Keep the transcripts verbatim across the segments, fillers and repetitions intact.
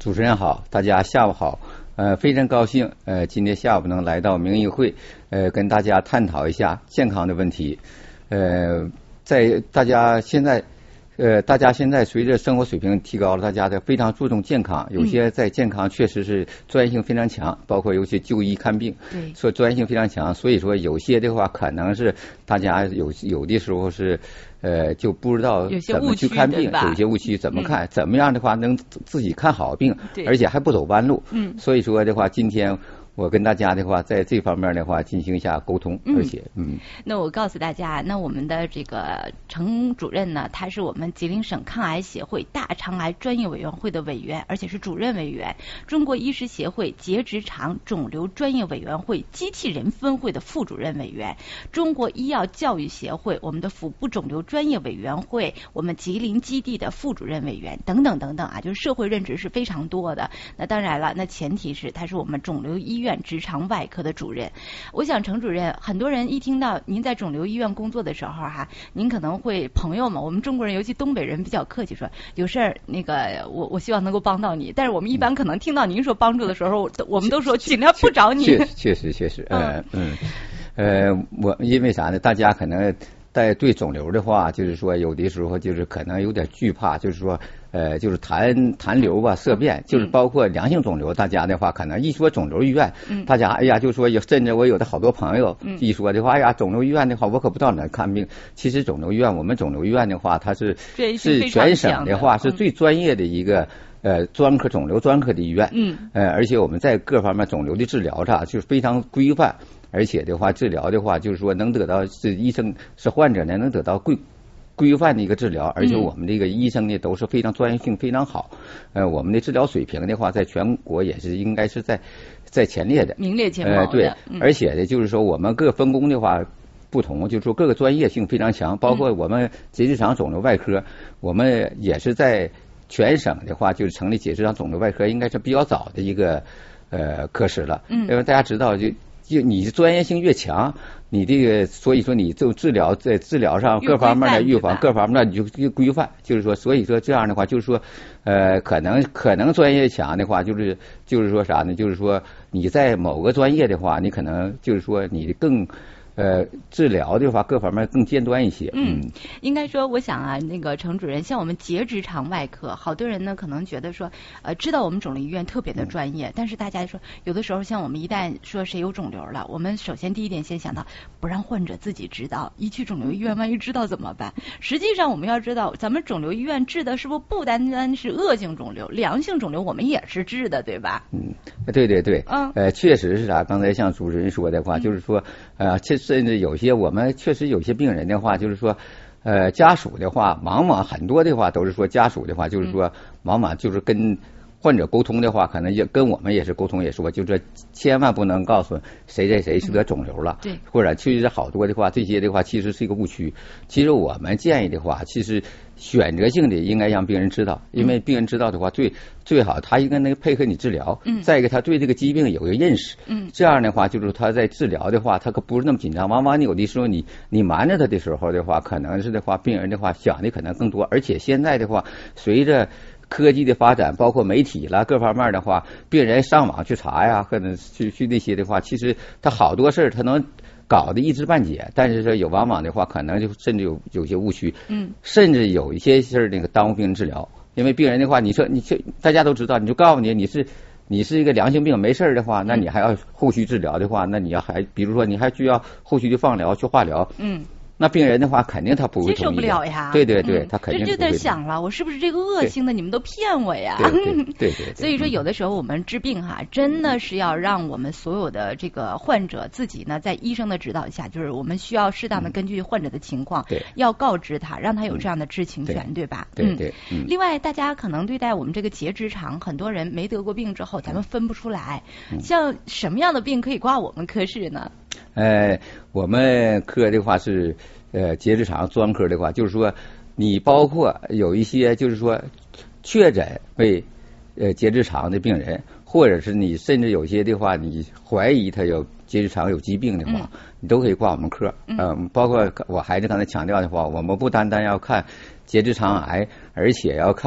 主持人好，大家下午好。呃，非常高兴，呃，今天下午能来到明议会，呃，跟大家探讨一下健康的问题。呃，在大家现在，呃，大家现在随着生活水平提高了，大家在非常注重健康，有些在健康确实是专业性非常强，包括有些就医看病， 对， 说专业性非常强。所以说有些的话，可能是大家有有的时候是。呃，就不知道怎么去看病，有些误区怎么看，嗯、怎么样的话能自己看好病，而且还不走弯路。嗯，所以说的话，今天我跟大家的话，在这方面的话进行一下沟通， 嗯、 而且嗯， 那我告诉大家，那我们的这个程主任呢，他是我们吉林省抗癌协会大肠癌专业委员会的委员，而且是主任委员，中国医师协会结直肠肿瘤专业委员会机器人分会的副主任委员，中国医药教育协会我们的腹部肿瘤专业委员会，我们吉林基地的副主任委员等等等等啊，就是社会任职是非常多的。那当然了，那前提是他是我们肿瘤医院直肠外科的主任。我想程主任，很多人一听到您在肿瘤医院工作的时候哈，您可能会朋友们，我们中国人尤其东北人比较客气，说有事儿那个我我希望能够帮到你，但是我们一般可能听到您说帮助的时候，我们都说尽量不找你。 确确实确实，呃嗯呃，我因为啥呢？大家可能。在对肿瘤的话，就是说有的时候就是可能有点惧怕，就是说呃，就是痰痰瘤吧、色变，就是包括良性肿瘤，大家的话可能一说肿瘤医院，嗯、大家哎呀就说有，甚至我有的好多朋友一说的话，哎呀肿瘤医院的话，我可不知道哪看病。其实肿瘤医院，我们肿瘤医院的话，它是是全省的话是最专业的一个。呃，专科肿瘤专科的医院，嗯，呃，而且我们在各方面肿瘤的治疗上就是非常规范，而且的话治疗的话，就是说能得到是医生是患者呢能得到规规范的一个治疗，而且我们这个医生呢都是非常专业性非常好，呃，我们的治疗水平的话，在全国也是应该是在在前列的， 名列前茅的。 呃，对，嗯、而且呢，就是说我们各分工的话。不同，就是说各个专业性非常强，包括我们结直肠肿瘤外科，嗯、我们也是在全省的话，就是成立结直肠肿瘤外科，应该是比较早的一个呃科室了。嗯，因为大家知道，就就你专业性越强，你这个所以说你就治疗在治疗上各方面的预防各方面你就越规范，就是说，所以说这样的话，就是说呃可能可能专业强的话，就是就是说啥呢？就是说你在某个专业的话，你可能就是说你更。呃，治疗的话，各方面更尖端一些。 嗯，应该说，我想啊，那个程主任，像我们结直肠外科，好多人呢可能觉得说，呃，知道我们肿瘤医院特别的专业，嗯、但是大家说，有的时候像我们一旦说谁有肿瘤了，我们首先第一点先想到不让患者自己知道，一去肿瘤医院，万一知道怎么办？实际上我们要知道，咱们肿瘤医院治的是不是不单单是恶性肿瘤，良性肿瘤我们也是治的，对吧？ 嗯，对对对，嗯，呃，确实是啥？刚才像主持人说的话，嗯、就是说，呃，其实。甚至有些我们确实有些病人的话，就是说，呃，家属的话，往往很多的话都是说家属的话，就是说，往往就是跟患者沟通的话，可能也跟我们也是沟通，也说，就是千万不能告诉谁谁谁是得肿瘤了，对，或者其实好多的话，这些的话其实是一个误区。其实我们建议的话，其实选择性的应该让病人知道，因为病人知道的话，最最好他应该能配合你治疗，嗯，再一个他对这个疾病有个认识，嗯，这样的话就是他在治疗的话，他可不是那么紧张。往往你有的时候你你瞒着他的时候的话，可能是的话，病人的话想的可能更多，而且现在的话，随着科技的发展，包括媒体啦各方面的话，病人上网去查呀，或者去去那些的话，其实他好多事儿他能搞得一知半解，但是说有往往的话，可能就甚至有有些误区，嗯，甚至有一些事儿那个耽误病人治疗，因为病人的话，你说你这大家都知道，你就告诉你你是你是一个良性病没事儿的话，那你还要后续治疗的话，那你要还比如说你还需要后续的放疗去化疗，嗯。那病人的话，肯定他不会接受不了呀。 对对对，嗯、他肯定这就在想了，我是不是这个恶性的？你们都骗我呀？ 对对 对, 对, 对。 所以说，有的时候我们治病哈，真的是要让我们所有的这个患者自己呢，在医生的指导下，就是我们需要适当的根据患者的情况，嗯、要告知他，让他有这样的知情权，嗯、对吧？ 对对。 嗯。另外，大家可能对待我们这个结直肠，很多人没得过病之后，咱们分不出来，嗯、像什么样的病可以挂我们科室呢？ 呃，我们科的话是。呃，结直肠专科的话，就是说，你包括有一些就是说确诊为呃结直肠的病人，或者是你甚至有些的话，你怀疑他有结直肠有疾病的话，嗯、你都可以挂我们科。嗯、呃，包括我还是刚才强调的话，我们不单单要看结直肠癌，而且要看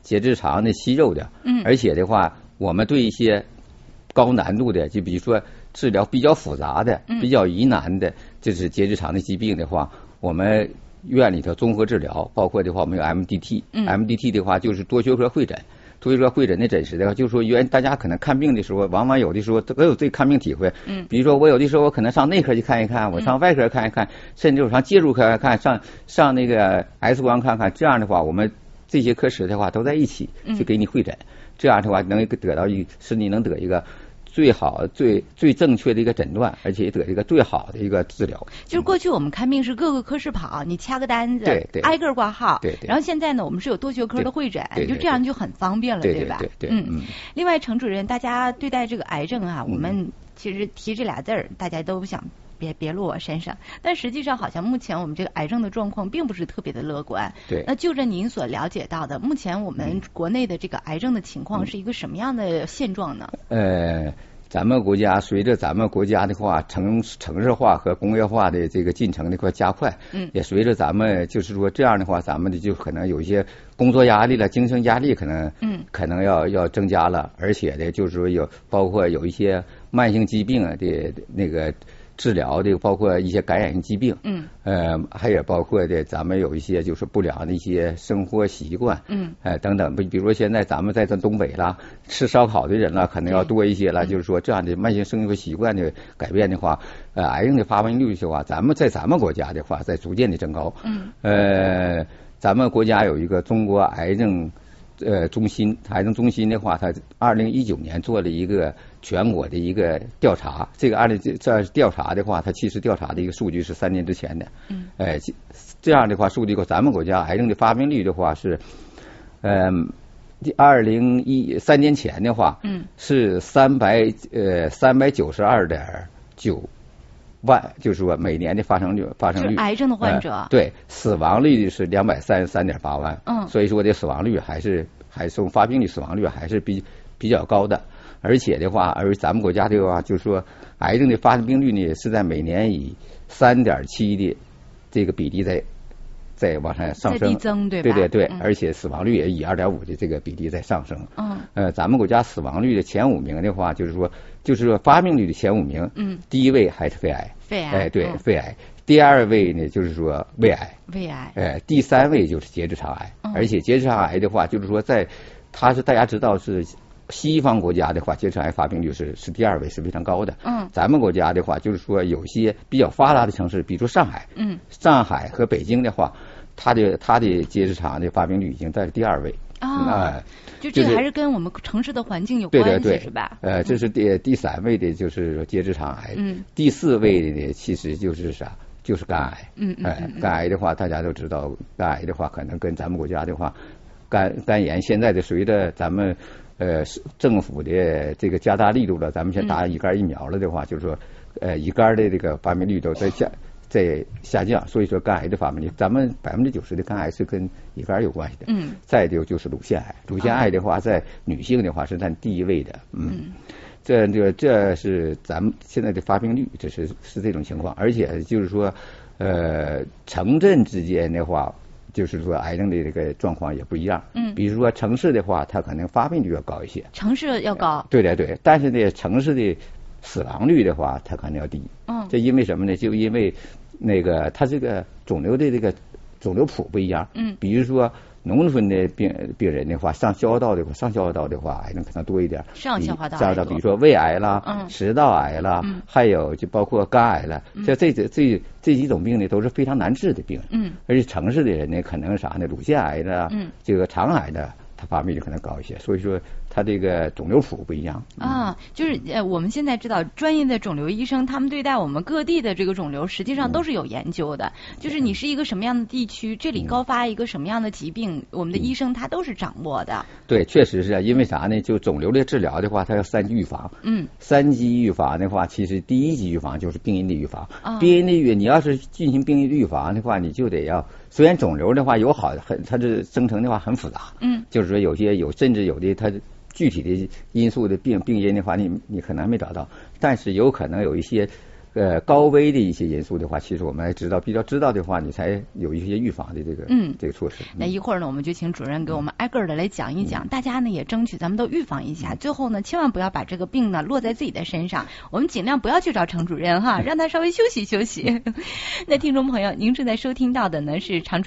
结直肠的息肉的， 嗯， 而且的话，我们对一些高难度的，就比如说治疗比较复杂的、比较疑难的，就是结直肠的疾病的话，我们院里头综合治疗，包括的话我们有 M D T，M D T 的话就是多学科会诊。多学科会诊的诊时的话，就是说原大家可能看病的时候，往往有的时候都有这看病体会。 嗯， 比如说我有的时候我可能上内科去看一看，我上外科看一看，甚至我上介入科看看，上上那个 X 光看看。这样的话，我们这些科室的话都在一起去给你会诊，这样的话能得到一使你能得一个最好、最最正确的一个诊断，而且得一个最好的一个治疗。 就是过去我们看病是各个科室跑，你掐个单子， 对对， 挨个挂号， 对对。 然后现在呢，我们是有多学科的会诊， 对对对， 就这样就很方便了， 对对吧？ 对对对。 嗯。另外，程主任，大家对待这个癌症啊， 嗯、 我们其实提这俩字儿，大家都想别别落我身上，但实际上好像目前我们这个癌症的状况并不是特别的乐观。 对。 那就着您所了解到的，目前我们国内的这个癌症的情况是一个什么样的现状呢？ 呃。咱们国家随着咱们国家的话城城市化和工业化的这个进程的块加快， 嗯， 也随着咱们就是说这样的话，咱们的就可能有一些工作压力了，精神压力可能， 嗯， 可能要要增加了，而且呢，就是说有包括有一些慢性疾病的那个治疗的，包括一些感染性疾病， 嗯， 呃，还有包括的咱们有一些就是不良的一些生活习惯， 嗯， 呃等等，比比如说现在咱们在这东北啦，吃烧烤的人了可能要多一些了，就是说这样的慢性生活习惯的改变的话，呃，癌症的发病率的话，咱们在咱们国家的话在逐渐的增高， 嗯， 呃，咱们国家有一个中国癌症呃中心，癌症中心的话，它二零一九年做了一个全国的一个调查，这个二零这调查的话，它其实调查的一个数据是三年之前的， 嗯， 呃，这样的话，数据咱们国家癌症的发病率的话是，嗯、呃，二零一三年前的话， 嗯， 是三百呃三百九十二点九万，就是说每年的发生率发生率， 癌症的患者、 呃、对，死亡率是两百三十三点八万， 嗯， 所以说这死亡率还是还是发病率死亡率还是比比较高的。而且的话，而咱们国家的话，就是说癌症的发病率呢是在每年以三点七的这个比例在在往上上升， 在递增，对吧？ 对对对， 嗯、 而且死亡率也以二点五的这个比例在上升。 嗯， 呃，咱们国家死亡率的前五名的话，就是说就是说发病率的前五名， 嗯， 第一位还是肺癌， 肺癌， 哎，对， 嗯、 肺癌。第二位呢，就是说胃癌， 胃癌， 哎，第三位就是结直肠癌， 嗯、 而且结直肠癌的话，就是说在它是大家知道是。西方国家的话，结直肠癌发病率是是第二位，是非常高的。 嗯， 咱们国家的话，就是说有些比较发达的城市，比如说上海， 嗯， 上海和北京的话，它的它的结直肠的发病率已经在第二位。 啊、 哦呃， 就这个还是跟我们城市的环境有关系，对对对， 是吧？ 呃，这是第第三位的就是结直肠癌， 嗯， 第四位的呢，其实就是啥？就是肝癌。 嗯嗯， 哎，肝癌的话，大家都知道，肝癌的话，可能跟咱们国家的话，肝肝炎现在的随着咱们。呃，政府的这个加大力度了，咱们先打乙肝疫苗了的话， 嗯、 就是说，呃，乙肝的这个发病率都在下在下降，所以说肝癌的发病率，咱们百分之九十的肝癌是跟乙肝有关系的。 嗯。 再就就是乳腺癌，乳腺癌的话，在女性的话是占第一位的。嗯。 嗯这这这是咱们现在的发病率，这是是这种情况，而且就是说，呃，城镇之间的话。就是说，癌症的这个状况也不一样。 嗯， 比如说城市的话，它可能发病率要高一些。 城市要高。 对对对，但是呢，城市的死亡率的话，它可能要低。 嗯， 这因为什么呢？就因为那个它这个肿瘤的这个肿瘤谱不一样。 嗯， 比如说农村的病病人的话，上消化道的话，上消化道的话，癌症可能多一点。 上消化道。 加上比如说胃癌啦、 嗯、 食道癌啦， 嗯、 还有就包括肝癌了， 嗯、 这这这这这几种病呢，都是非常难治的病。 嗯， 而且城市的人呢，可能啥呢？乳腺癌的， 嗯， 这个肠癌的，它发病率可能高一些。所以说，它这个肿瘤谱不一样。 啊，就是呃，我们现在知道专业的肿瘤医生，他们对待我们各地的这个肿瘤，实际上都是有研究的。嗯、就是你是一个什么样的地区，这里高发一个什么样的疾病，嗯、我们的医生他都是掌握的。 对，确实是啊，因为啥呢？就肿瘤的治疗的话，它要三级预防。 嗯。 三级预防的话，其实第一级预防就是病因的预防。 啊。 病因的预，你要是进行病因的预防的话，你就得要，虽然肿瘤的话有好很，它这生成的话很复杂。 嗯。 就是说有些有，甚至有的它。具体的因素的病病因的话，你你可能没找到，但是有可能有一些呃高危的一些因素的话，其实我们知道比较知道的话，你才有一些预防的这个嗯这个措施。 那一会儿呢，我们就请主任给我们挨个的来讲一讲，嗯、大家呢也争取咱们都预防一下。嗯、最后呢，千万不要把这个病呢落在自己的身上，我们尽量不要去找程主任哈，让他稍微休息休息。那听众朋友，您正在收听到的呢是长春